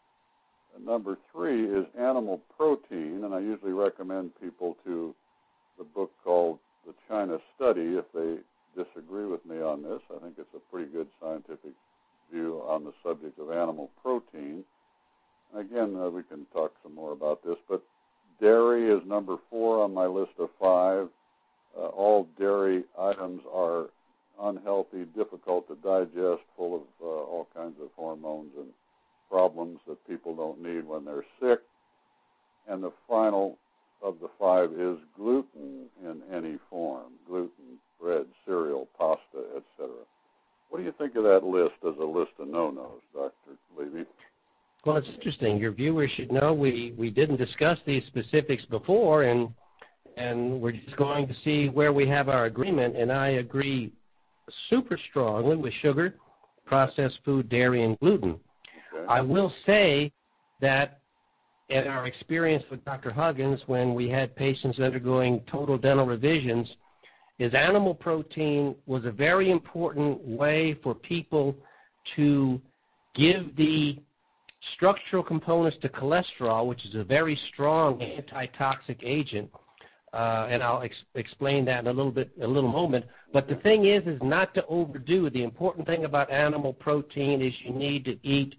And number 3 is animal protein, and I usually recommend people to the book called The China Study if they disagree with me on this. I think it's a pretty good scientific view on the subject of animal protein. Again, we can talk some more about this, but dairy is number 4 on my list of 5. All dairy items are unhealthy, difficult to digest, full of all kinds of hormones and problems that people don't need when they're sick. And the final of the 5 is gluten in any form: gluten, bread, cereal, pasta, etc. What do you think of that list as a list of no-nos, Dr. Levy? Well, it's interesting. Your viewers should know we didn't discuss these specifics before, and we're just going to see where we have our agreement. And I agree super strongly with sugar, processed food, dairy, and gluten. Okay. I will say that in our experience with Dr. Huggins, when we had patients undergoing total dental revisions, is animal protein was a very important way for people to give the structural components to cholesterol, which is a very strong antitoxic agent, and I'll explain that in a little moment. But the thing is not to overdo. The important thing about animal protein is you need to eat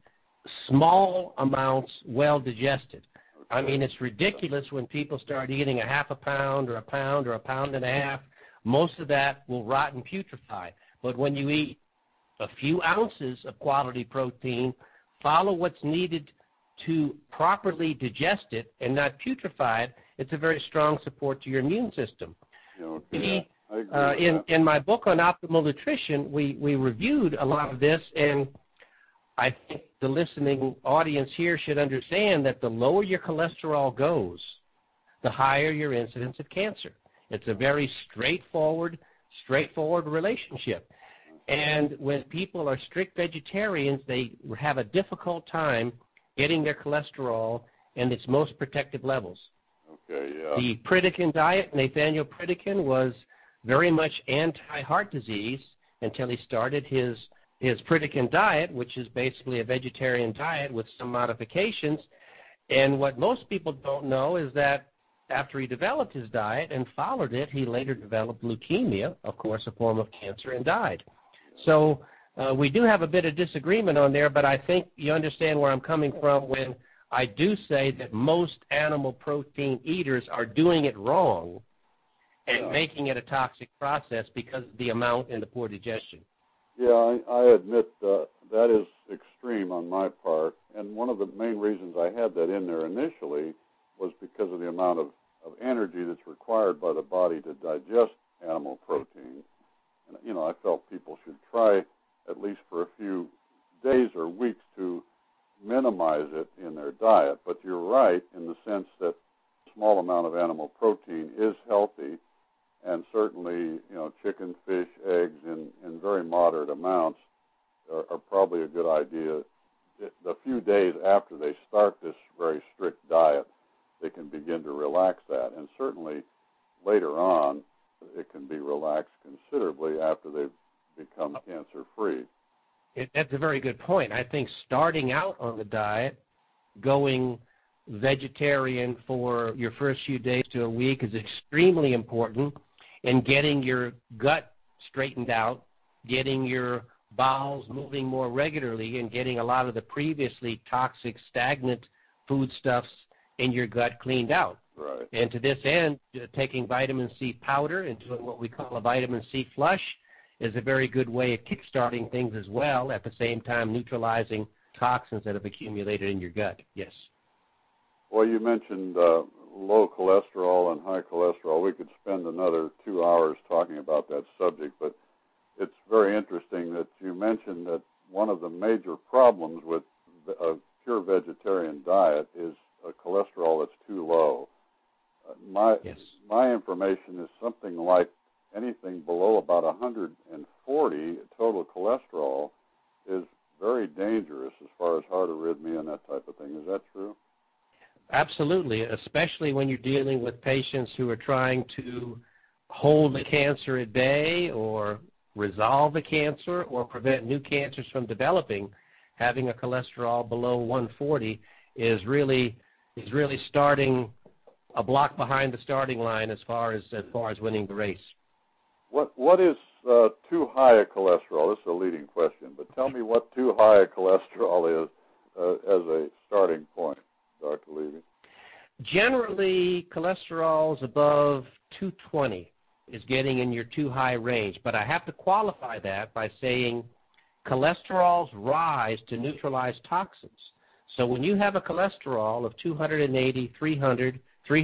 small amounts, well digested. I mean, it's ridiculous when people start eating a half a pound or a pound or a pound and a half. Most of that will rot and putrefy. But when you eat a few ounces of quality protein, follow what's needed to properly digest it and not putrefy it, it's a very strong support to your immune system. Okay. I agree with in my book on optimal nutrition, we reviewed a lot of this, and I think the listening audience here should understand that the lower your cholesterol goes, the higher your incidence of cancer. It's a very straightforward relationship. And when people are strict vegetarians, they have a difficult time getting their cholesterol in its most protective levels. Okay, yeah. The Pritikin diet, Nathaniel Pritikin, was very much anti-heart disease until he started his Pritikin diet, which is basically a vegetarian diet with some modifications. And what most people don't know is that after he developed his diet and followed it, he later developed leukemia, of course, a form of cancer, and died. So we do have a bit of disagreement on there, but I think you understand where I'm coming from when I do say that most animal protein eaters are doing it wrong and making it a toxic process because of the amount and the poor digestion. Yeah, I admit that is extreme on my part, and one of the main reasons I had that in there initially was because of the amount of energy that's required by the body to digest animal protein. And, I felt people should try, at least for a few days or weeks, to minimize it in their diet. But you're right in the sense that a small amount of animal protein is healthy, and certainly, chicken, fish, eggs in very moderate amounts are probably a good idea. The few days after they start this very strict diet, they can begin to relax that. And certainly later on, it can be relaxed considerably after they've become cancer-free. That's a very good point. I think starting out on the diet, going vegetarian for your first few days to a week is extremely important, and getting your gut straightened out, getting your bowels moving more regularly, and getting a lot of the previously toxic, stagnant foodstuffs in your gut cleaned out. Right. And to this end, taking vitamin C powder and doing what we call a vitamin C flush is a very good way of kickstarting things as well, at the same time neutralizing toxins that have accumulated in your gut. Yes. Well, you mentioned low cholesterol and high cholesterol. We could spend another 2 hours talking about that subject, but it's very interesting that you mentioned that one of the major problems with a pure vegetarian diet is a cholesterol that's too low. My information is something like anything below about 140 total cholesterol is very dangerous as far as heart arrhythmia and that type of thing. Is that true? Absolutely, especially when you're dealing with patients who are trying to hold the cancer at bay or resolve the cancer or prevent new cancers from developing. Having a cholesterol below 140 is really starting a block behind the starting line as far as winning the race. What is too high a cholesterol? This is a leading question, but tell me what too high a cholesterol is as a starting point, Dr. Levy. Generally, cholesterol above 220 is getting in your too high range, but I have to qualify that by saying cholesterols rise to neutralize toxins. So when you have a cholesterol of 280, 300,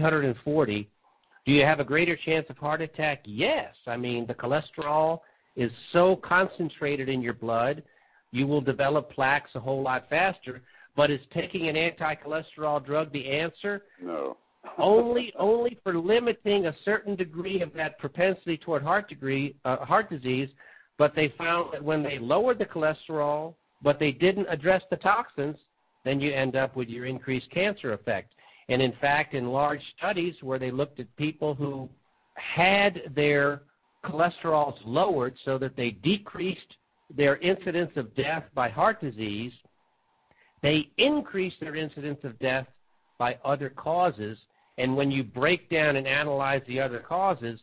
340, do you have a greater chance of heart attack? Yes. I mean, the cholesterol is so concentrated in your blood, you will develop plaques a whole lot faster. But is taking an anti-cholesterol drug the answer? No. only for limiting a certain degree of that propensity toward heart disease. But they found that when they lowered the cholesterol, but they didn't address the toxins, then you end up with your increased cancer effect. And in fact, in large studies where they looked at people who had their cholesterols lowered so that they decreased their incidence of death by heart disease, they increased their incidence of death by other causes. And when you break down and analyze the other causes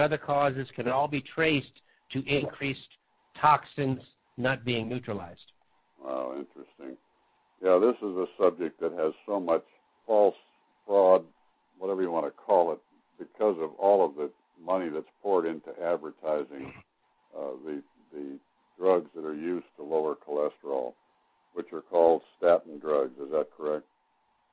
can all be traced to increased toxins not being neutralized. Wow, interesting. Yeah, this is a subject that has so much false fraud, whatever you want to call it, because of all of the money that's poured into advertising the drugs that are used to lower cholesterol, which are called statin drugs. Is that correct?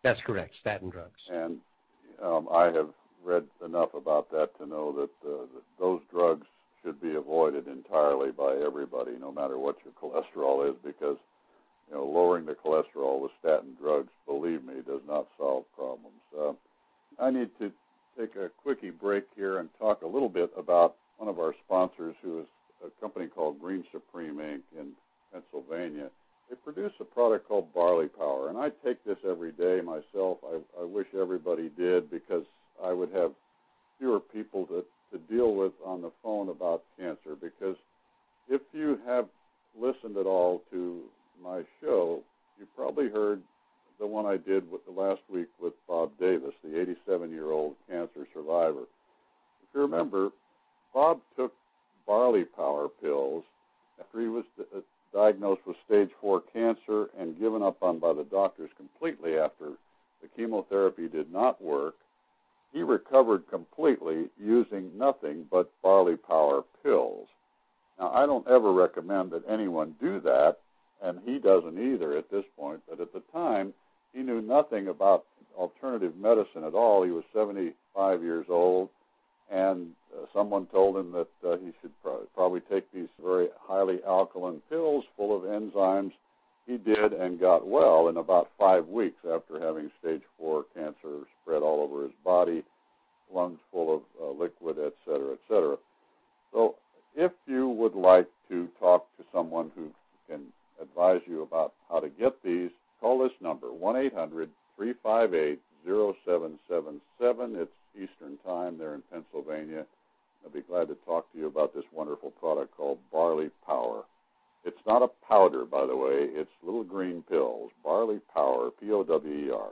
That's correct, statin drugs. And I have read enough about that to know that those drugs should be avoided entirely by everybody, no matter what your cholesterol is, because lowering the cholesterol with statin drugs, believe me, does not solve problems. I need to take a quickie break here and talk a little bit about one of our sponsors, who is a company called Green Supreme Inc. in Pennsylvania. They produce a product called Barley Power, and I take this every day myself. I wish everybody did, because I would have fewer people to deal with on the phone about cancer. Because if you have listened at all to my show, you probably heard the one I did last week with Bob Davis, the 87-year-old cancer survivor. If you remember, Bob took Barley Power pills after he was diagnosed with stage 4 cancer and given up on by the doctors completely after the chemotherapy did not work. He recovered completely using nothing but Barley Power pills. Now, I don't ever recommend that anyone do that, and he doesn't either at this point, but at the time, he knew nothing about alternative medicine at all. He was 75 years old, and someone told him that he should probably take these very highly alkaline pills full of enzymes. He did and got well in about 5 weeks after having stage 4 cancer spread all over his body, lungs full of liquid, et cetera, et cetera. So if you would like to talk to someone who can advise you about how to get these, call this number, 1-800-358-0777. It's Eastern Time there in Pennsylvania. I'd be glad to talk to you about this wonderful product called Barley Power. It's not a powder, by the way. It's little green pills. Barley Power, P-O-W-E-R.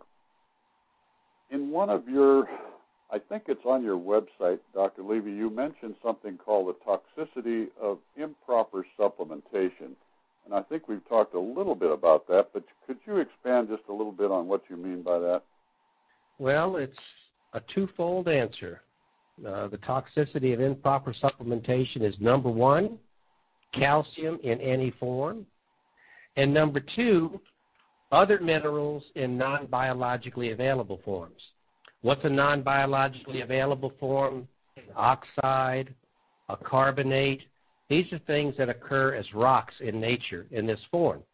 In one of your, I think it's on your website, Dr. Levy, you mentioned something called the toxicity of improper supplementation. And I think we've talked a little bit about that, but could you expand just a little bit on what you mean by that? Well, it's a twofold answer. The toxicity of improper supplementation is, number one, calcium in any form, and number two, other minerals in non-biologically available forms. What's a non-biologically available form? An oxide, a carbonate. These are things that occur as rocks in nature in this form.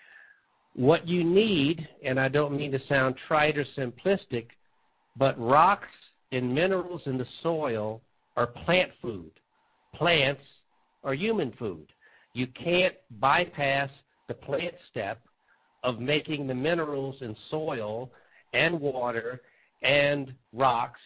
What you need, and I don't mean to sound trite or simplistic, but rocks and minerals in the soil are plant food. Plants are human food. You can't bypass the plant step of making the minerals in soil and water and rocks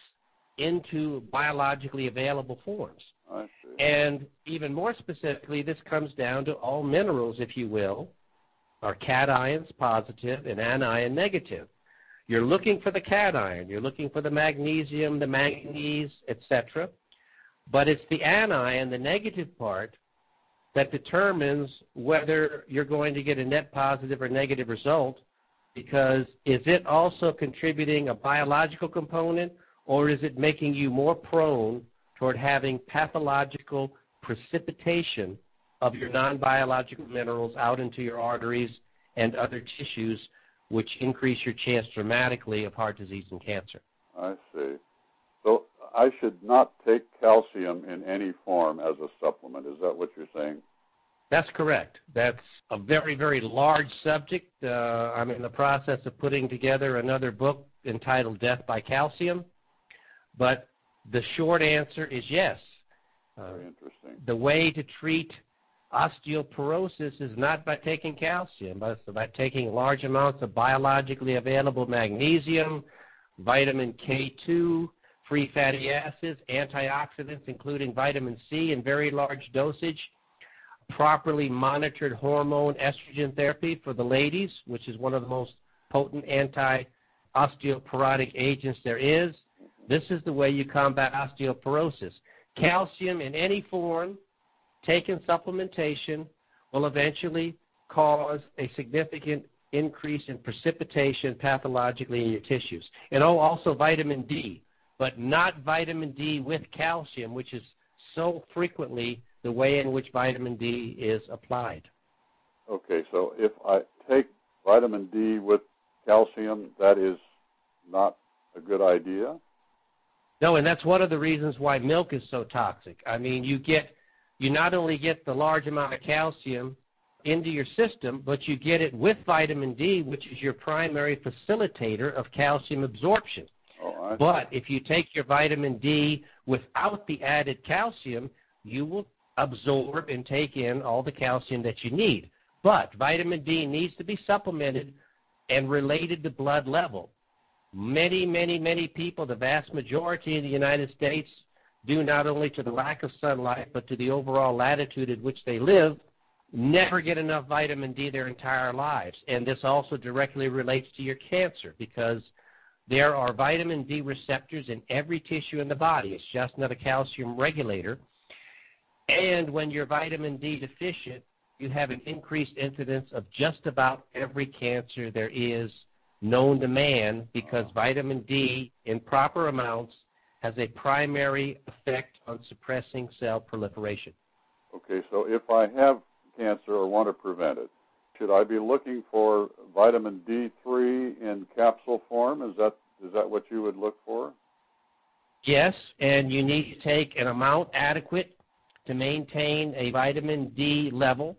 into biologically available forms. I see. And even more specifically, this comes down to all minerals, if you will, are cations, positive, and anion, negative. You're looking for the cation, you're looking for the magnesium, the manganese, etc. But it's the anion, the negative part, that determines whether you're going to get a net positive or negative result, because is it also contributing a biological component, or is it making you more prone toward having pathological precipitation of your non-biological minerals out into your arteries and other tissues, which increase your chance dramatically of heart disease and cancer? I see. So I should not take calcium in any form as a supplement. Is that what you're saying? That's correct. That's a very, very large subject. I'm in the process of putting together another book entitled Death by Calcium. But the short answer is yes. Very interesting. The way to treat osteoporosis is not by taking calcium, but it's by taking large amounts of biologically available magnesium, vitamin K2, free fatty acids, antioxidants, including vitamin C in very large dosage, properly monitored hormone estrogen therapy for the ladies, which is one of the most potent anti-osteoporotic agents there is. This is the way you combat osteoporosis. Calcium in any form, taken supplementation, will eventually cause a significant increase in precipitation pathologically in your tissues. And also vitamin D, but not vitamin D with calcium, which is so frequently the way in which vitamin D is applied. Okay, so if I take vitamin D with calcium, that is not a good idea? No, and that's one of the reasons why milk is so toxic. I mean, you not only get the large amount of calcium into your system, but you get it with vitamin D, which is your primary facilitator of calcium absorption. Oh, but if you take your vitamin D without the added calcium, you will absorb and take in all the calcium that you need. But vitamin D needs to be supplemented and related to blood level. Many, many, many people, the vast majority in the United States, due not only to the lack of sunlight, but to the overall latitude at which they live, never get enough vitamin D their entire lives. And this also directly relates to your cancer, because there are vitamin D receptors in every tissue in the body. It's just not a calcium regulator. And when you're vitamin D deficient, you have an increased incidence of just about every cancer there is known to man, because vitamin D in proper amounts has a primary effect on suppressing cell proliferation. Okay, so if I have cancer or want to prevent it, should I be looking for vitamin D3 in capsule form? Is that what you would look for? Yes, and you need to take an amount adequate to maintain a vitamin D level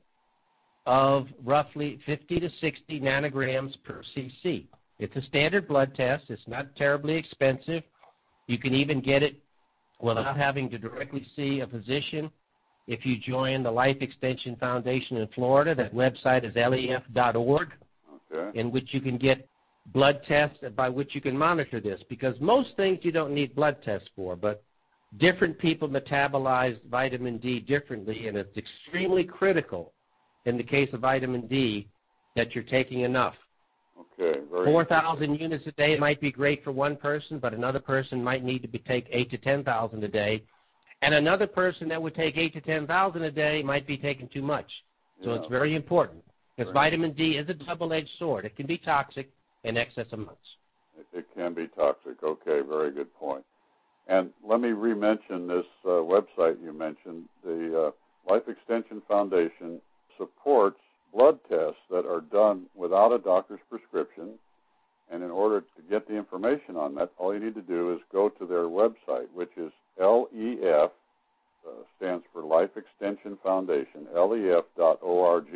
of roughly 50 to 60 nanograms per cc. It's a standard blood test. It's not terribly expensive. You can even get it without having to directly see a physician. If you join the Life Extension Foundation in Florida, that website is lef.org, okay, in which you can get blood tests by which you can monitor this, because most things you don't need blood tests for, but different people metabolize vitamin D differently, and it's extremely critical in the case of vitamin D that you're taking enough. Okay, 4,000 units a day might be great for one person, but another person might need to take 8 to 10,000 a day. And another person that would take 8 to 10,000 a day might be taking too much. So it's very important, because vitamin D is a double-edged sword. It can be toxic in excess amounts. It can be toxic. Okay, very good point. And let me re-mention this website you mentioned. The Life Extension Foundation supports blood tests that are done without a doctor's prescription. And in order to get the information on that, all you need to do is go to their website, which is LEF, stands for Life Extension Foundation, lef.org.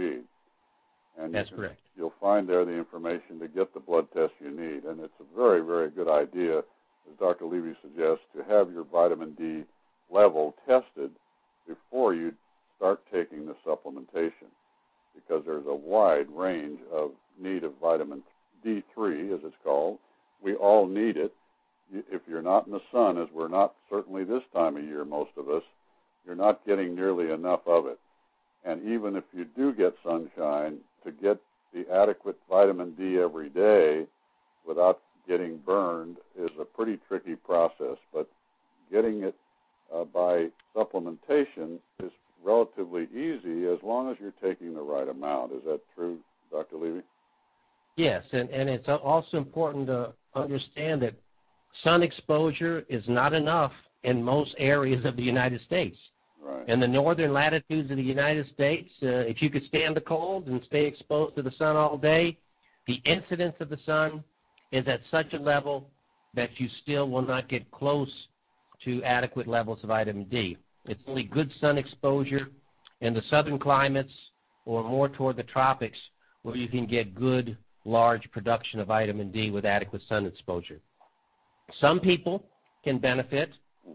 And that's correct. You'll find there the information to get the blood test you need. And it's a very, very good idea, as Dr. Levy suggests, to have your vitamin D level tested before you start taking the supplementation, because there's a wide range of need of vitamin D3, as it's called. We all need it. If you're not in the sun, as we're not certainly this time of year, most of us, you're not getting nearly enough of it. And even if you do get sunshine, to get the adequate vitamin D every day without getting burned is a pretty tricky process. But getting it by supplementation is relatively easy as long as you're taking the right amount. Is that true, Dr. Levy? Yes, and it's also important to understand that sun exposure is not enough in most areas of the United States. Right. In the northern latitudes of the United States, if you could stand the cold and stay exposed to the sun all day, the incidence of the sun is at such a level that you still will not get close to adequate levels of vitamin D. It's only good sun exposure in the southern climates or more toward the tropics where you can get good, large production of vitamin D with adequate sun exposure. Some people can benefit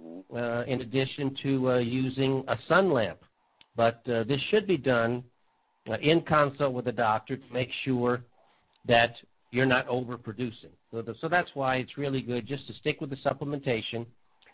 in addition to using a sun lamp, but this should be done in consult with a doctor to make sure that you're not overproducing. So that's why it's really good just to stick with the supplementation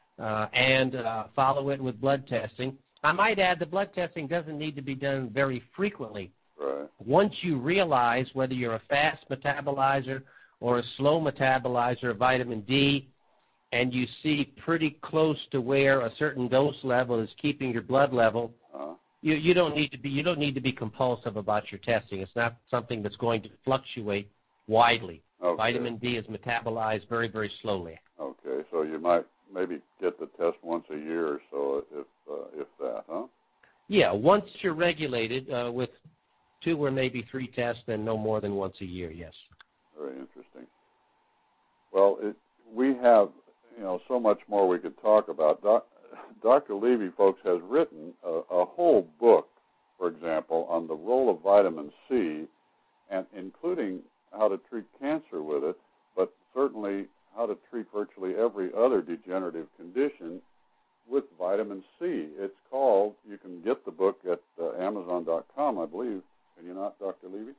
and follow it with blood testing. I might add the blood testing doesn't need to be done very frequently. Right. Once you realize whether you're a fast metabolizer or a slow metabolizer of vitamin D, and you see pretty close to where a certain dose level is keeping your blood level, you don't need to be compulsive about your testing. It's not something that's going to fluctuate widely. Okay. Vitamin D is metabolized very, very slowly. Okay, so you might maybe get the test once a year or so, if that, huh? Yeah, once you're regulated with 2 or maybe 3 tests, then no more than once a year, yes. Very interesting. Well, we have, so much more we could talk about. Dr. Levy, folks, has written a whole book, for example, on the role of vitamin C, and including how to treat cancer with it, but certainly how to treat virtually every other degenerative condition with vitamin C. It's called, you can get the book at Amazon.com, I believe. Can you not, Dr. Levy?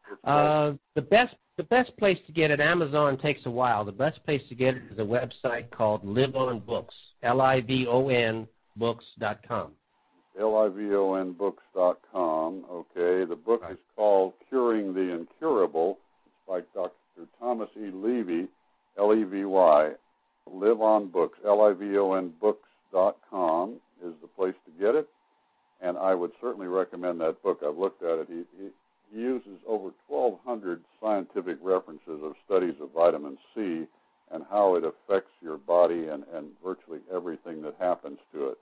The best place to get it, Amazon takes a while. The best place to get it is a website called Live On Books, LIVON books.com. LIVONbooks.com. Okay, the book is called Curing the Incurable. It's by Dr. Thomas E. Levy, Levy. Live On Books, LIVONbooks.com is the place to get it, and I would certainly recommend that book. I've looked at it. He uses over 1,200 scientific references of studies of vitamin C and how it affects your body and virtually everything that happens to it.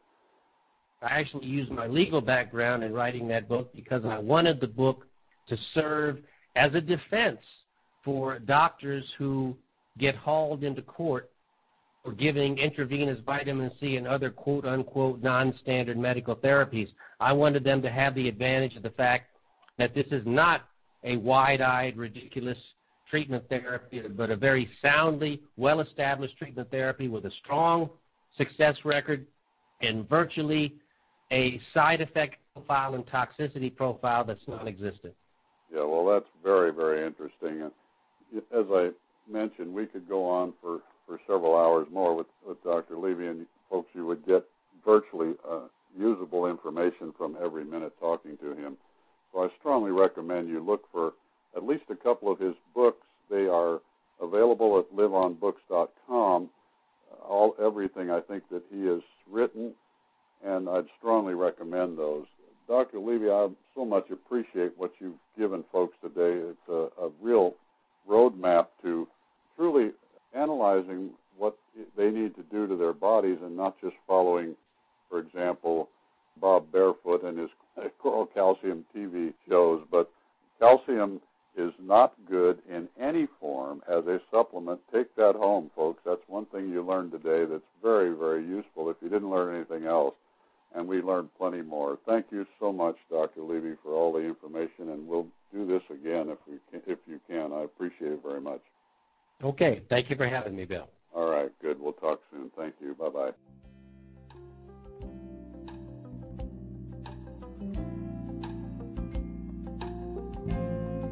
I actually used my legal background in writing that book because I wanted the book to serve as a defense for doctors who get hauled into court for giving intravenous vitamin C and other quote-unquote non-standard medical therapies. I wanted them to have the advantage of the fact that this is not a wide-eyed, ridiculous treatment therapy, but a very soundly, well-established treatment therapy with a strong success record and virtually a side effect profile and toxicity profile that's non-existent. Yeah, well, that's very, very interesting. And as I mentioned, we could go on for several hours more with Dr. Levy, and folks, you would get virtually usable information from every minute talking to him. So I strongly recommend you look for at least a couple of his books. They are available at liveonbooks.com, everything I think that he has written, and I'd strongly recommend those. Dr. Levy, I so much appreciate what you've given folks today. It's a real roadmap to truly analyzing what they need to do to their bodies and not just following, for example, Bob Barefoot and his Coral Calcium TV shows. But calcium is not good in any form as a supplement. Take that home, folks. That's one thing you learned today that's very, very useful if you didn't learn anything else. And we learned plenty more. Thank you so much, Dr. Levy, for all the information, and we'll do this again if you can. I appreciate it very much. Okay. Thank you for having me, Bill. All right. Good. We'll talk soon. Thank you. Bye-bye.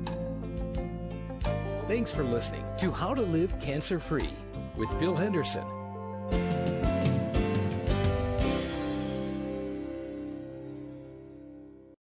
Thanks for listening to How to Live Cancer-Free with Bill Henderson.